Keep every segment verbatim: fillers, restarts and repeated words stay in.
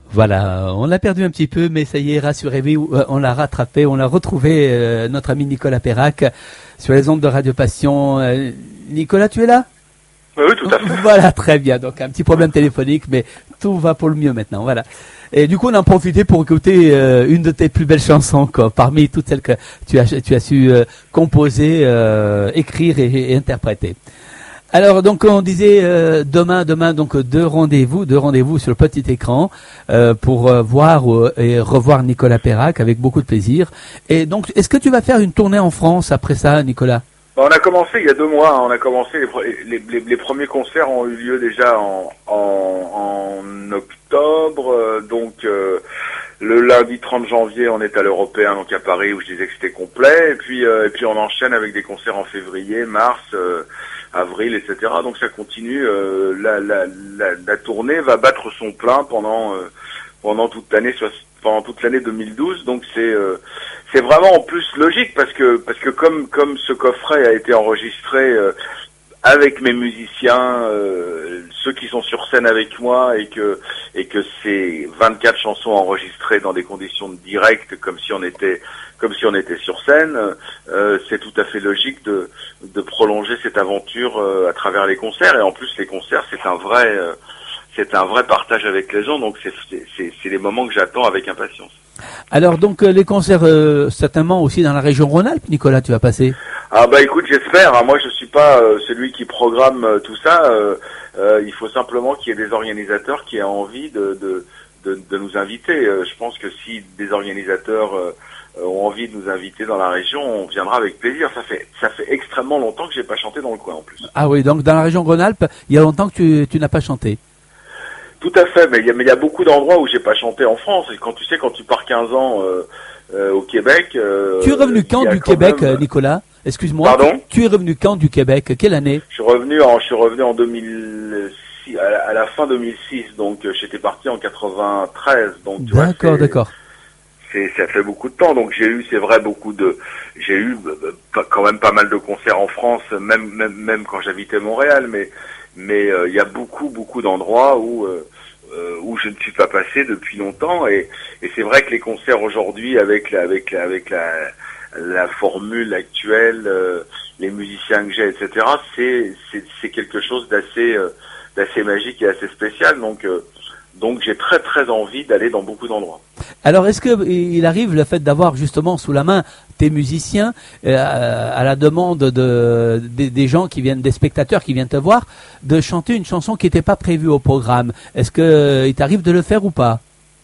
Voilà, on l'a perdu un petit peu, mais ça y est, rassurez-vous, on l'a rattrapé, on a retrouvé euh, notre ami Nicolas Perrac sur les ondes de Radio Passion. Euh, Nicolas, tu es là ? Oui, tout à fait. Voilà, très bien. Donc un petit problème téléphonique, mais tout va pour le mieux maintenant. Voilà. Et du coup, on a profité pour écouter euh, une de tes plus belles chansons, quoi, parmi toutes celles que tu as, tu as su euh, composer, euh, écrire et, et interpréter. Alors donc on disait euh, demain demain donc deux rendez-vous deux rendez-vous sur le petit écran euh, pour euh, voir euh, et revoir Nicolas Perrac avec beaucoup de plaisir. Et donc est-ce que tu vas faire une tournée en France après ça, Nicolas? Bah, on a commencé il y a deux mois, hein, on a commencé les, les, les premiers concerts ont eu lieu déjà en, en, en octobre, euh, donc euh, le lundi trente janvier on est à l'Européen donc à Paris où je disais que c'était complet et puis euh, et puis on enchaîne avec des concerts en février, mars. Euh, avril, et cetera. Donc ça continue. Euh, la, la, la, la tournée va battre son plein pendant euh, pendant toute l'année pendant toute l'année deux mille douze. Donc c'est euh, c'est vraiment en plus logique parce que parce que comme comme ce coffret a été enregistré euh, avec mes musiciens, euh, ceux qui sont sur scène avec moi et que et que c'est vingt-quatre chansons enregistrées dans des conditions de direct comme si on était comme si on était sur scène, euh, c'est tout à fait logique de de prolonger cette aventure euh, à travers les concerts et en plus les concerts c'est un vrai euh, c'est un vrai partage avec les gens donc c'est c'est c'est les moments que j'attends avec impatience. Alors donc euh, les concerts euh, certainement aussi dans la région Rhône-Alpes, Nicolas, tu vas passer? Ah bah écoute, j'espère. Hein, moi je suis pas euh, celui qui programme euh, tout ça. Euh, euh, il faut simplement qu'il y ait des organisateurs qui aient envie de de de, de nous inviter. Euh, je pense que si des organisateurs euh, ont envie de nous inviter dans la région, on viendra avec plaisir. Ça fait ça fait extrêmement longtemps que j'ai pas chanté dans le coin en plus. Ah oui, donc dans la région Rhône-Alpes, il y a longtemps que tu tu n'as pas chanté. Tout à fait, mais il y a mais il y a beaucoup d'endroits où j'ai pas chanté en France. Et quand tu sais quand tu pars quinze ans euh, euh, au Québec. Euh, tu es revenu quand du quand Québec, même... Nicolas? Excuse-moi. Pardon? Tu es revenu quand du Québec? Quelle année? Je suis revenu en je suis revenu en deux mille six à la, à la fin deux mille six, donc euh, j'étais parti en quatre-vingt-treize. Donc tu d'accord, vois, d'accord. C'est ça fait beaucoup de temps. Donc j'ai eu c'est vrai beaucoup de j'ai eu euh, quand même pas mal de concerts en France, même même même quand j'habitais Montréal, mais mais il euh, y a beaucoup beaucoup d'endroits où euh, euh, où je ne suis pas passé depuis longtemps et et c'est vrai que les concerts aujourd'hui avec la avec la avec la la formule actuelle, euh, les musiciens que j'ai, et cetera. C'est c'est c'est quelque chose d'assez euh, d'assez magique et assez spécial. Donc euh, donc j'ai très très envie d'aller dans beaucoup d'endroits. Alors est-ce que il arrive le fait d'avoir justement sous la main tes musiciens euh, à la demande de, de des gens qui viennent, des spectateurs qui viennent te voir, de chanter une chanson qui n'était pas prévue au programme? Est-ce que euh, il t'arrive de le faire ou pas?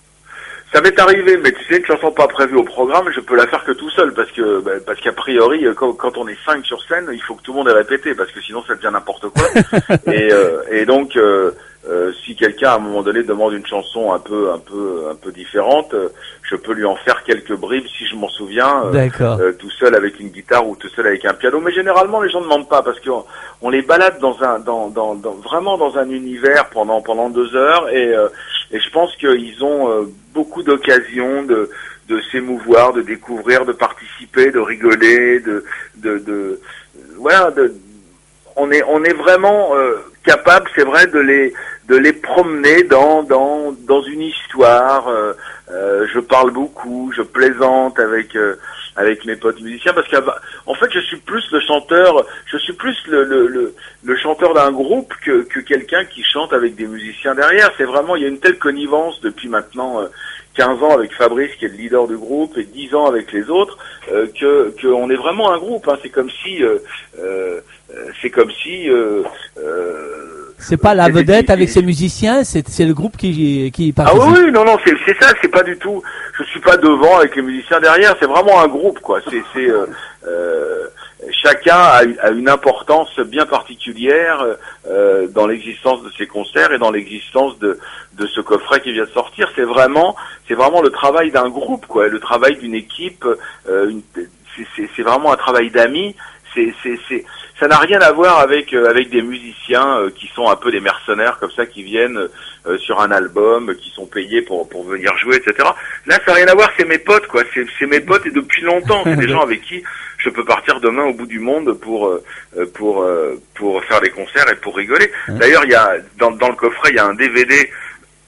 Ça m'est arrivé, mais tu sais, une chanson pas prévue au programme, je peux la faire que tout seul, parce que bah, parce qu'a priori, quand, quand on est cinq sur scène, il faut que tout le monde ait répété, parce que sinon ça devient n'importe quoi. et, euh, et donc, euh, euh, si quelqu'un à un moment donné demande une chanson un peu un peu un peu différente, euh, je peux lui en faire quelques bribes si je m'en souviens, euh, euh, tout seul avec une guitare ou tout seul avec un piano. Mais généralement, les gens ne demandent pas, parce qu'on on les balade dans un dans, dans dans vraiment dans un univers pendant pendant deux heures, et euh, et je pense qu'ils ont euh, beaucoup d'occasions de de s'émouvoir, de découvrir, de participer, de rigoler, de de, de voilà, de, on est on est vraiment euh, capable, c'est vrai, de les de les promener dans dans dans une histoire. Euh, euh, je parle beaucoup, je plaisante avec euh, avec mes potes musiciens parce que en fait je suis plus le chanteur, je suis plus le le le, le chanteur d'un groupe que que quelqu'un qui chante avec des musiciens derrière. C'est vraiment, il y a une telle connivence depuis maintenant euh, quinze ans avec Fabrice qui est le leader du groupe et dix ans avec les autres, euh, que que on est vraiment un groupe. Hein. C'est comme si euh, euh, c'est comme si euh, euh, c'est pas la vedette avec ses musiciens, c'est c'est le groupe qui qui participe. Ah oui, non non, c'est c'est ça, c'est pas du tout. Je suis pas devant avec les musiciens derrière, c'est vraiment un groupe quoi. C'est c'est euh, euh, chacun a, a une importance bien particulière euh, dans l'existence de ces concerts et dans l'existence de de ce coffret qui vient de sortir. C'est vraiment c'est vraiment le travail d'un groupe quoi, le travail d'une équipe. Euh, une, c'est c'est c'est vraiment un travail d'amis. C'est c'est c'est ça n'a rien à voir avec euh, avec des musiciens euh, qui sont un peu des mercenaires comme ça qui viennent euh, sur un album, qui sont payés pour pour venir jouer, et cetera. Là, ça n'a rien à voir. C'est mes potes, quoi. C'est c'est mes potes et depuis longtemps. C'est des gens avec qui je peux partir demain au bout du monde pour euh, pour euh, pour faire des concerts et pour rigoler. D'ailleurs, il y a dans dans le coffret, il y a un D V D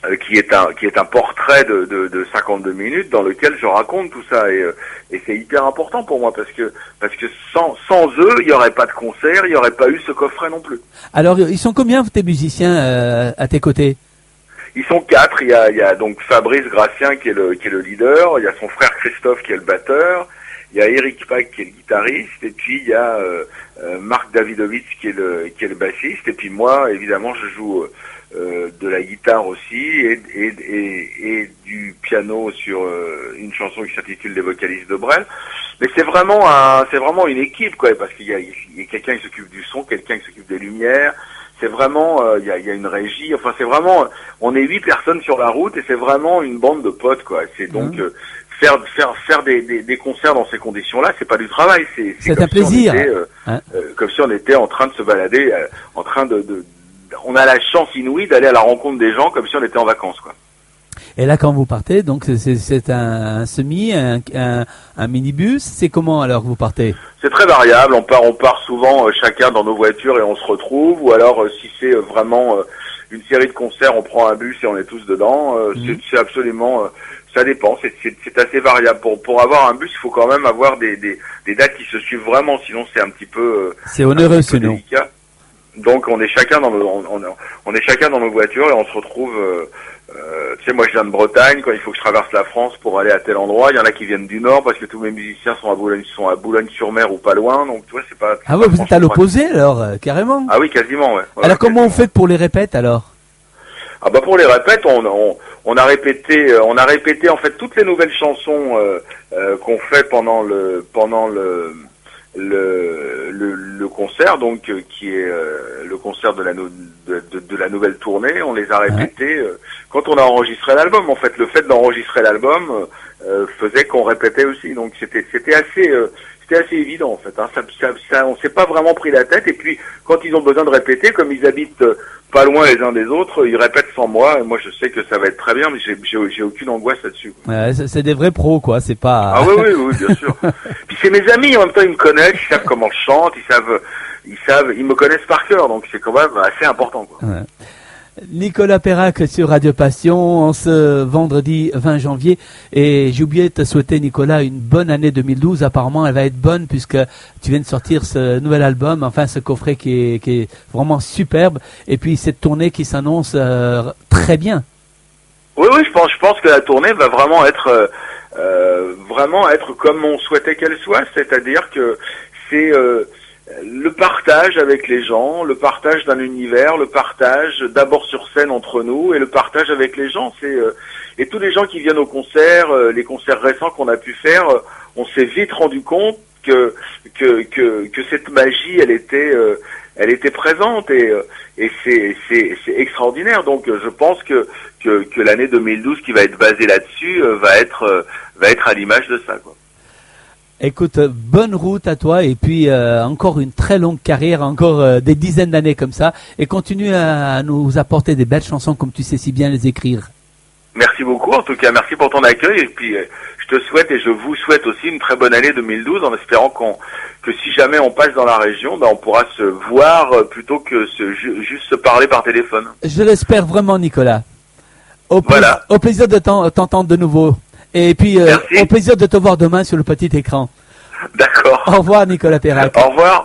euh, qui est un qui est un portrait de, de, de cinquante-deux minutes dans lequel je raconte tout ça et, euh, et c'est hyper important pour moi parce que parce que sans sans eux il y aurait pas de concert, il y aurait pas eu ce coffret non plus. Alors ils sont combien tes musiciens euh, à tes côtés? Ils sont quatre. Il y a il y a donc Fabrice Gracien qui est le qui est le leader, il y a son frère Christophe qui est le batteur. Il y a Eric Pack qui est le guitariste, et puis il y a euh, euh, Marc Davidovitz qui est le qui est le bassiste, et puis moi évidemment je joue euh, de la guitare aussi et et et, et du piano sur euh, une chanson qui s'intitule Les vocalistes de Brel. Mais c'est vraiment un c'est vraiment une équipe quoi, parce qu'il y a, il y a quelqu'un qui s'occupe du son, quelqu'un qui s'occupe des lumières. C'est vraiment euh, il y a il y a une régie. Enfin c'est vraiment on est huit personnes sur la route et c'est vraiment une bande de potes quoi. C'est donc mmh. euh, Faire, faire, faire des, des, des concerts dans ces conditions-là, c'est pas du travail, c'est, c'est, c'est un plaisir. Si on était, euh, hein euh, comme si on était en train de se balader, euh, en train de, de, on a la chance inouïe d'aller à la rencontre des gens comme si on était en vacances, quoi. Et là, quand vous partez, donc c'est, c'est un, un semi, un, un, un minibus. C'est comment alors que vous partez? C'est très variable. On part, on part souvent euh, chacun dans nos voitures et on se retrouve. Ou alors, euh, si c'est euh, vraiment euh, une série de concerts, on prend un bus et on est tous dedans. Euh, mmh. c'est, c'est absolument. Euh, Ça dépend, c'est, c'est, c'est assez variable. Pour, pour avoir un bus, il faut quand même avoir des, des, des dates qui se suivent vraiment, sinon c'est un petit peu, c'est onéreux, sinon. Délicat. Donc on est chacun dans nos, on, on, on est chacun dans nos voitures et on se retrouve. Euh, euh, tu sais, moi je viens de Bretagne, quand il faut que je traverse la France pour aller à tel endroit, il y en a qui viennent du Nord parce que tous mes musiciens sont à Boulogne, sont à Boulogne-sur-Mer ou pas loin. Donc tu vois, c'est pas. C'est ah ouais, vous êtes à l'opposé alors, euh, carrément. Ah oui, quasiment, ouais. ouais alors comment quasiment. vous faites pour les répètes alors? Ah bah pour les répètes, on, on, on a répété, on a répété en fait toutes les nouvelles chansons euh, euh, qu'on fait pendant le pendant le le, le, le concert, donc euh, qui est euh, le concert de la no, de, de, de la nouvelle tournée. On les a répétés euh, quand on a enregistré l'album. En fait, le fait d'enregistrer l'album euh, faisait qu'on répétait aussi. Donc c'était c'était assez euh, c'était assez évident en fait. Hein. Ça, ça, ça, on s'est pas vraiment pris la tête. Et puis quand ils ont besoin de répéter, comme ils habitent euh, pas loin les uns des autres, ils répètent sans moi, et moi je sais que ça va être très bien, mais j'ai, j'ai, j'ai aucune angoisse là-dessus. Ouais, c'est, c'est des vrais pros, quoi, c'est pas... Ah oui, oui, oui, bien sûr. Puis c'est mes amis, en même temps ils me connaissent, ils savent comment je chante, ils savent, ils savent, ils me connaissent par cœur, donc c'est quand même assez important, quoi. Ouais. Nicolas Perrac sur Radio Passion en ce vendredi vingt janvier, et j'ai oublié de te souhaiter, Nicolas, une bonne année deux mille douze. Apparemment elle va être bonne puisque tu viens de sortir ce nouvel album, enfin ce coffret qui est, qui est vraiment superbe, et puis cette tournée qui s'annonce euh, très bien. Oui, oui, je pense, je pense que la tournée va vraiment être euh, euh, vraiment être comme on souhaitait qu'elle soit, c'est-à-dire que c'est euh, le partage avec les gens, le partage d'un univers, le partage d'abord sur scène entre nous et le partage avec les gens. C'est euh, et tous les gens qui viennent au concert, euh, les concerts récents qu'on a pu faire, euh, on s'est vite rendu compte que que que, que cette magie, elle était euh, elle était présente et euh, et c'est c'est c'est extraordinaire. Donc euh, je pense que que que l'année deux mille douze qui va être basée là-dessus euh, va être euh, va être à l'image de ça, quoi. Écoute, bonne route à toi et puis euh, encore une très longue carrière, encore euh, des dizaines d'années comme ça, et continue à, à nous apporter des belles chansons comme tu sais si bien les écrire. Merci beaucoup, en tout cas, merci pour ton accueil, et puis euh, je te souhaite et je vous souhaite aussi une très bonne année deux mille douze, en espérant qu'on que si jamais on passe dans la région, ben on pourra se voir euh, plutôt que se, ju- juste se parler par téléphone. Je l'espère vraiment, Nicolas. Au, voilà. pla- au plaisir de t'en- t'entendre de nouveau. Et puis, euh, au plaisir de te voir demain sur le petit écran. D'accord. Au revoir, Nicolas Perrac. Au revoir.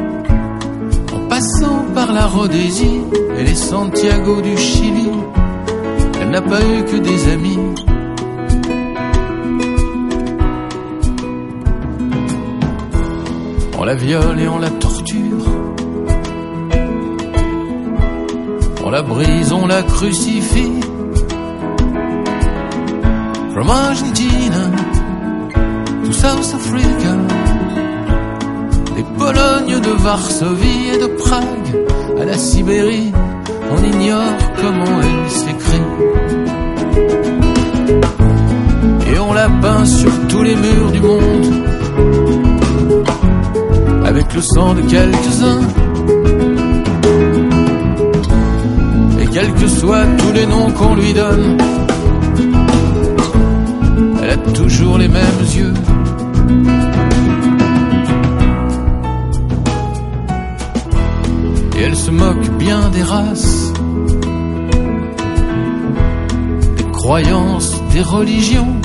Rhodésie et les Santiago du Chili, n'a pas eu que des amis. On la viole et on la torture, on la brise, on la crucifie. From Argentina to South Africa, des Polognes de Varsovie et de Prague à la Sibérie, on ignore comment elle s'écrit. Et on la peint sur tous les murs du monde, avec le sang de quelques-uns. Et quels que soient tous les noms qu'on lui donne, elle a toujours les mêmes yeux. Et elle se moque bien des races, des croyances, des religions.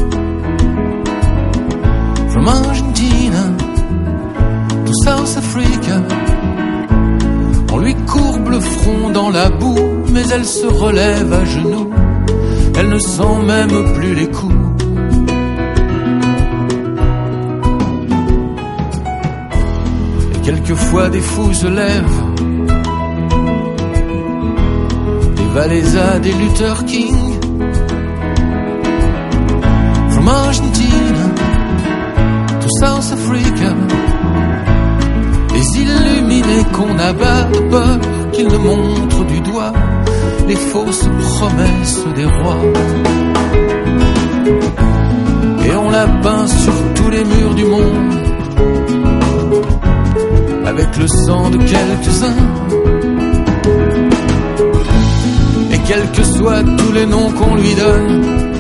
From Argentina to South Africa, on lui courbe le front dans la boue, mais elle se relève à genoux, elle ne sent même plus les coups. Et quelquefois des fous se lèvent, des Valéza, des Luther King. From Argentina to South Africa, les illuminés qu'on abat de peur qu'ils ne montrent du doigt les fausses promesses des rois. Et on la peint sur tous les murs du monde, avec le sang de quelques-uns. Et quels que soient tous les noms qu'on lui donne,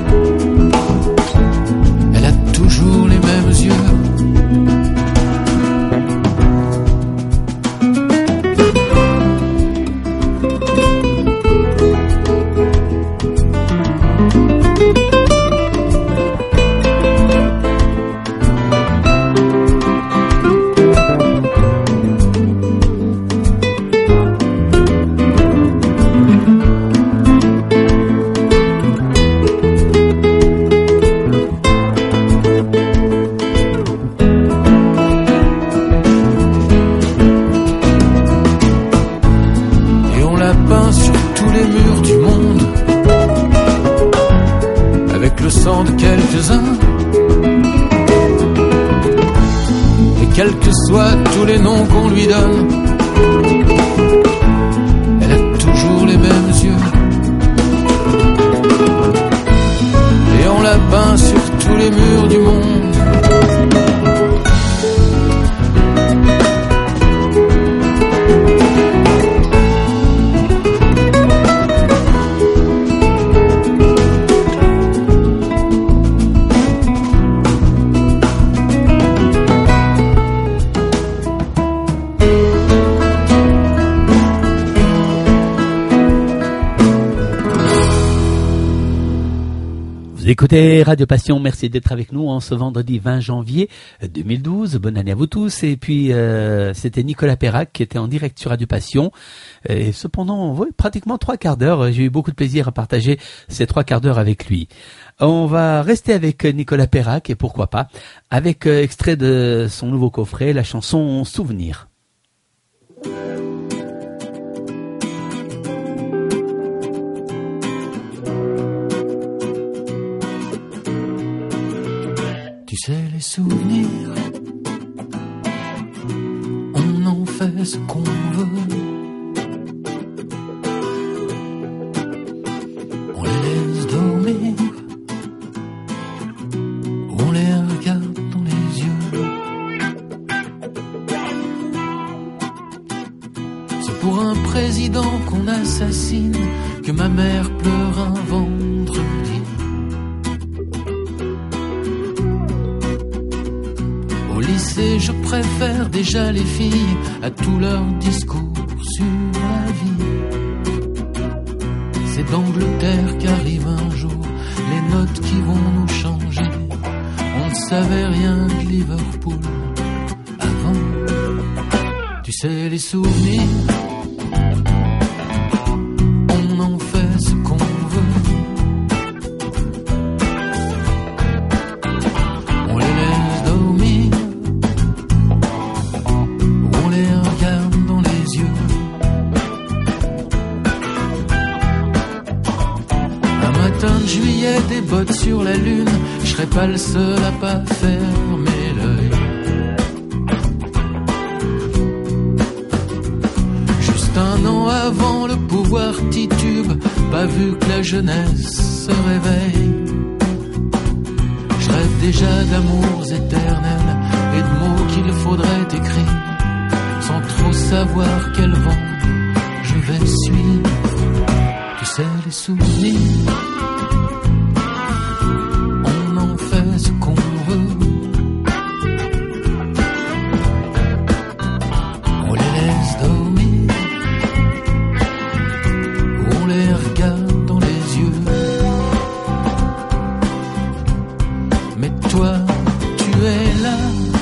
elle a toujours les mêmes yeux. Quels que soient tous les noms qu'on lui donne, elle a toujours les mêmes yeux. Et on la peint sur tous les murs du monde. Écoutez Radio Passion, merci d'être avec nous en ce vendredi vingt janvier deux mille douze. Bonne année à vous tous. Et puis euh, c'était Nicolas Perrac qui était en direct sur Radio Passion. Et cependant, oui, pratiquement trois quarts d'heure. J'ai eu beaucoup de plaisir à partager ces trois quarts d'heure avec lui. On va rester avec Nicolas Perrac et pourquoi pas avec euh, extrait de son nouveau coffret, la chanson Souvenir. Tu sais, les souvenirs, on en fait ce qu'on veut. On les laisse dormir, on les regarde dans les yeux. C'est pour un président qu'on assassine que ma mère pleure un vendredi. Au lycée, je préfère déjà les filles à tous leurs discours sur la vie. C'est d'Angleterre qu'arrive un jour les notes qui vont nous changer. On ne savait rien de Liverpool avant. Tu sais, les souvenirs, on en fait ce qu'on veut. des bottes sur la lune, je serais pas le seul à pas fermer l'œil. Juste un an avant le pouvoir titube, pas vu que la jeunesse se réveille. Je rêve déjà d'amours éternels et de mots qu'il faudrait écrire, sans trop savoir quel vent je vais suivre. Tu sais, les souvenirs, on en fait ce qu'on veut. On les laisse dormir, on les regarde dans les yeux. Mais toi, tu es là,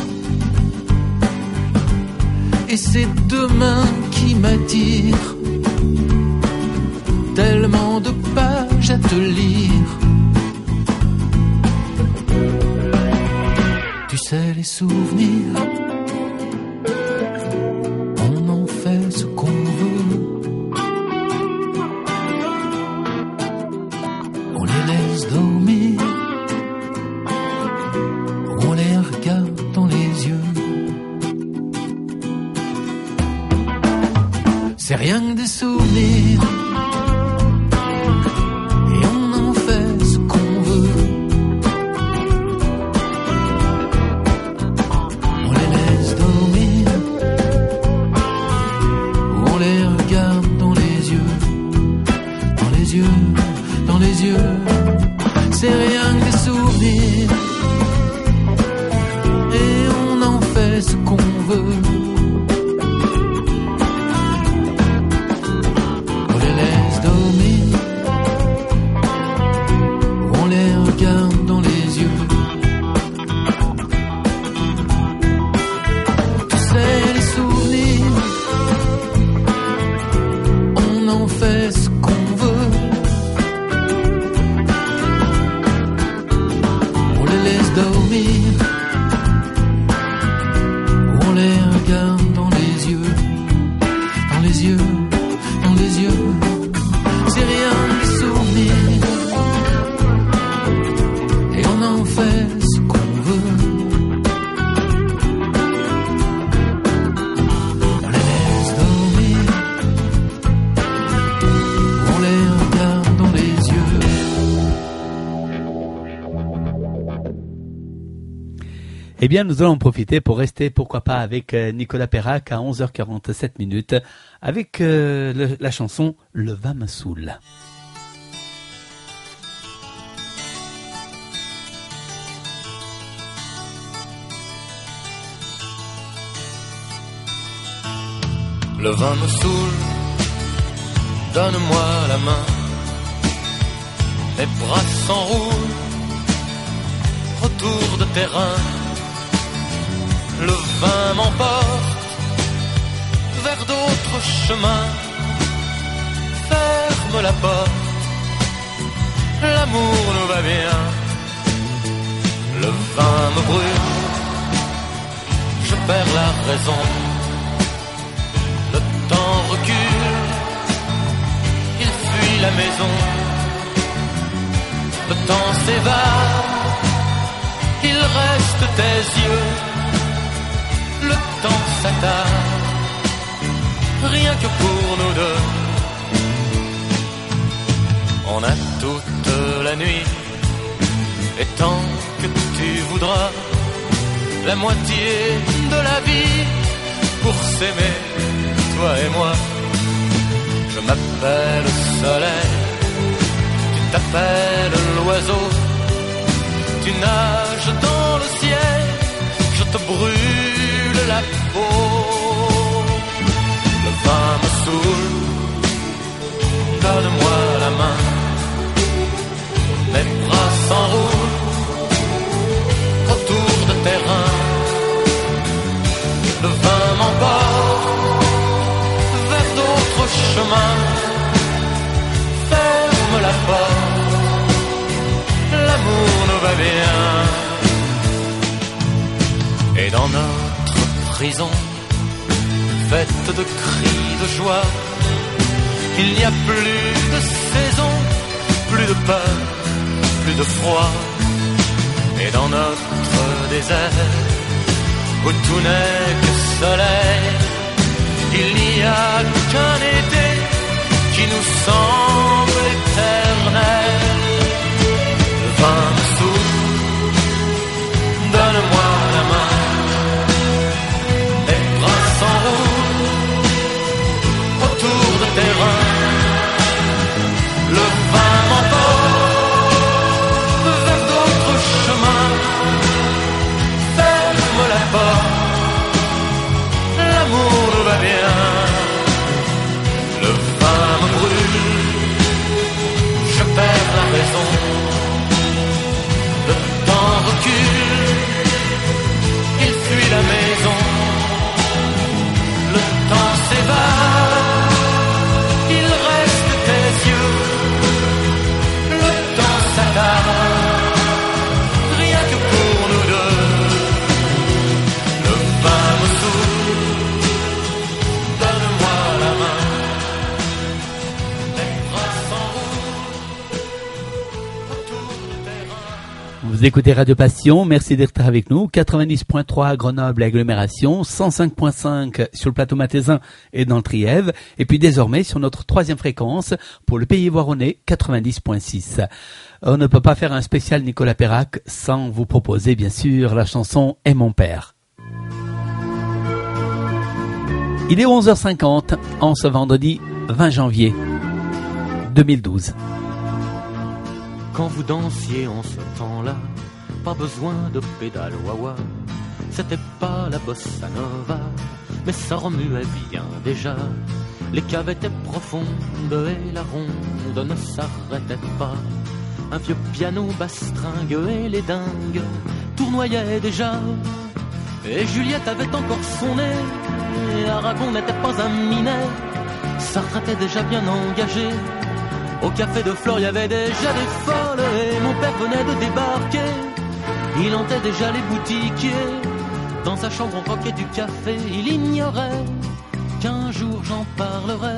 et c'est demain qui m'attire. Tellement de pages à te lire. Tu sais, les souvenirs, on en fait ce qu'on veut. On les laisse dormir, on les regarde dans les yeux. C'est rien que des souvenirs. C'est rien que des souvenirs, et on en fait ce qu'on veut. On les laisse dormir, on les regarde dans les yeux. Tu sais, les souvenirs, on en fait ce qu'on veut. Dormir, on les regarde dans les yeux, dans les yeux, dans les yeux. C'est rien que des souvenirs, et on en fait ce qu'on veut. On les laisse dormir, on les regarde dans les yeux. Eh bien, nous allons en profiter pour rester, pourquoi pas, avec Nicolas Perrac à onze heures quarante-sept minutes, avec euh, le, la chanson « Le vin me saoule ». Le vin me saoule, donne-moi la main, mes bras s'enroulent autour de tes reins. Le vin m'emporte vers d'autres chemins. Ferme la porte, l'amour nous va bien. Le vin me brûle, je perds la raison. Le temps recule, il fuit la maison. Le temps s'évade, il reste tes yeux. Le temps s'attarde, rien que pour nous deux. On a toute la nuit, et tant que tu voudras, la moitié de la vie pour s'aimer, toi et moi. Je m'appelle Soleil, tu t'appelles l'oiseau. Tu nages dans le ciel, je te brûle la peau. Le vin me saoule, donne-moi la main. Mes bras s'enroulent autour de tes reins. Le vin m'emporte vers d'autres chemins. Ferme la porte, l'amour nous va bien. Et dans notre prison, faite de cris de joie, il n'y a plus de saison, plus de peur, plus de froid. Et dans notre désert, où tout n'est que soleil, il n'y a qu'un été qui nous semble éternel. Vingt sous, donne-moi la main, les bras s'enroulent autour de tes reins. Le vin m'emporte vers d'autres chemins. Ferme la porte, l'amour va bien. Le vin me brûle, je perds la raison. Le temps recule, il fuit la maison. Le temps s'évade, il reste tes yeux. Le temps s'attarde, rien que pour nous deux. Le vin me saoule, donne-moi la main. Les bras s'enroulent autour de tes reins. Vous écoutez Radio Passion, merci d'être avec nous. quatre-vingt-dix point trois à Grenoble, agglomération, cent cinq point cinq sur le plateau mathésin et dans le Trièves, et puis désormais sur notre troisième fréquence pour le Pays Voironnais, quatre-vingt-dix point six. On ne peut pas faire un spécial Nicolas Perrac sans vous proposer bien sûr la chanson « Et mon père ». Il est onze heures cinquante en ce vendredi vingt janvier deux mille douze. Quand vous dansiez en ce temps-là, pas besoin de pédale wah-wah. C'était pas la bossa nova, mais ça remuait bien déjà. Les caves étaient profondes et la ronde ne s'arrêtait pas. Un vieux piano bastringue et les dingues tournoyaient déjà. Et Juliette avait encore son nez, et Aragon n'était pas un minet. Sartre était déjà bien engagé. Au café de Flore, il y avait déjà des folles et mon père venait de débarquer. Il hantait déjà les boutiquiers. Dans sa chambre, on croquait du café. Il ignorait qu'un jour j'en parlerai.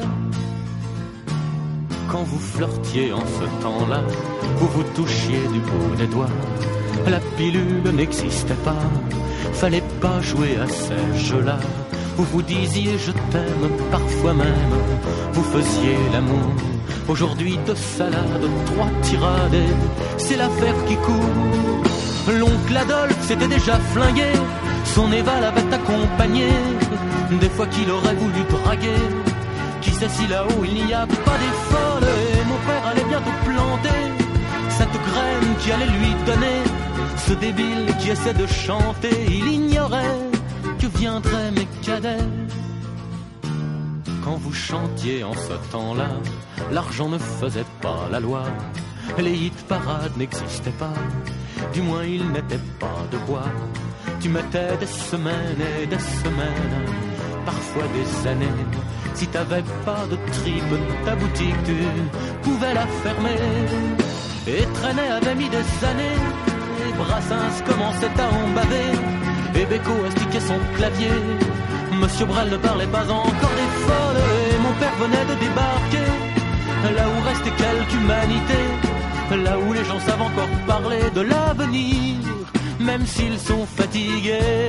Quand vous flirtiez en ce temps-là, vous vous touchiez du bout des doigts. La pilule n'existait pas, fallait pas jouer à ces jeux-là. Vous vous disiez je t'aime, parfois même vous faisiez l'amour. Aujourd'hui deux salades, trois tirades, c'est l'affaire qui court. L'oncle Adolphe s'était déjà flingué, son Eva l'avait accompagné. Des fois qu'il aurait voulu draguer, qui sait si là-haut il n'y a pas des folles. Et mon père allait bientôt planter cette graine qui allait lui donner ce débile qui essaie de chanter. Il ignorait que viendraient mes cadets. Quand vous chantiez en ce temps-là, l'argent ne faisait pas la loi. Les hit parades n'existaient pas, du moins ils n'étaient pas de bois. Tu mettais des semaines et des semaines, parfois des années. Si t'avais pas de tripe, ta boutique tu pouvais la fermer. Et Trenet avait mis des années, et Brassens commençait à en baver. Et Beko astiquait son clavier. Monsieur Brel ne parlait pas encore des folles. Et mon père venait de débarquer, là où restait quelque humanité, là où les gens savent encore parler de l'avenir, même s'ils sont fatigués.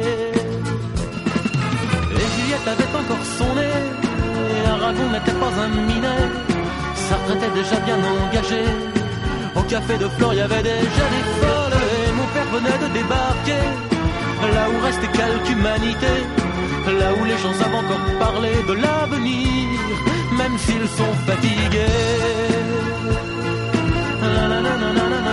Et Juliette avait encore son nez, et Aragon n'était pas un minet. Sartre était déjà bien engagé. Au café de Flore, il y avait déjà des folles. Et mon père venait de débarquer, là où restait quelque humanité, là où les gens savent encore parler de l'avenir, même s'ils sont fatigués. La, la, la, la, la, la.